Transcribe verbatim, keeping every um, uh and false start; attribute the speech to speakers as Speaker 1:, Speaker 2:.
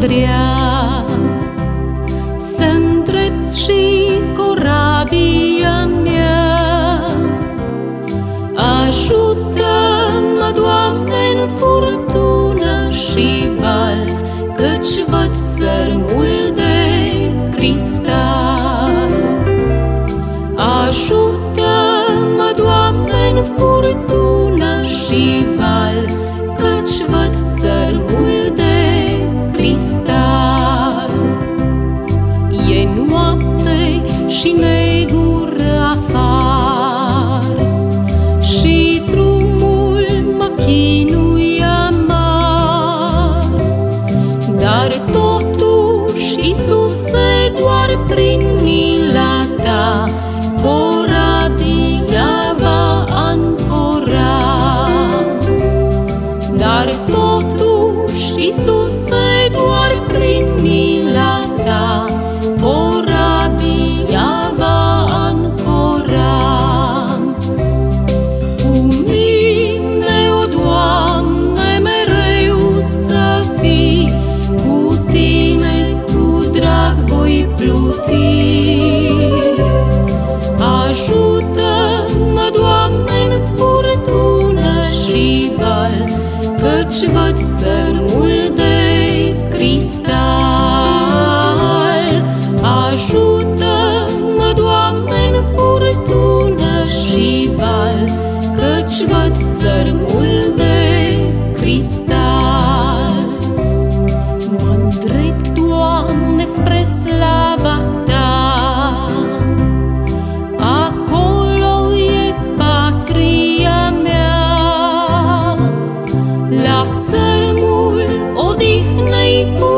Speaker 1: vrea să-ndrept și corabia mea. Ajută-mă, Doamne, în furtună și val, căci văd țărmul de cristal. Ajută-mă, Doamne, în furtună și val, căci văd țărmul de cristal. E noapte și negură afară și drumul mă chinuie amar, dar totuși, Iisuse, doar prin mila Ta corabia va ancora. Dar totuși, Iisuse, doar prin mila Ta corabia va ancora. Cu mine, o Doamne, mereu să fii, cu Tine cu drag voi pluti. Ajută-mă, Doamne, în furtună și val, căci văd țărmul de cristal. Ajută-mă, Doamne, în furtună și val, căci văd țărmul de cristal. Mă-ndrept, Doamne, spre slava Ta, acolo e patria mea. La țărmul odihnei cu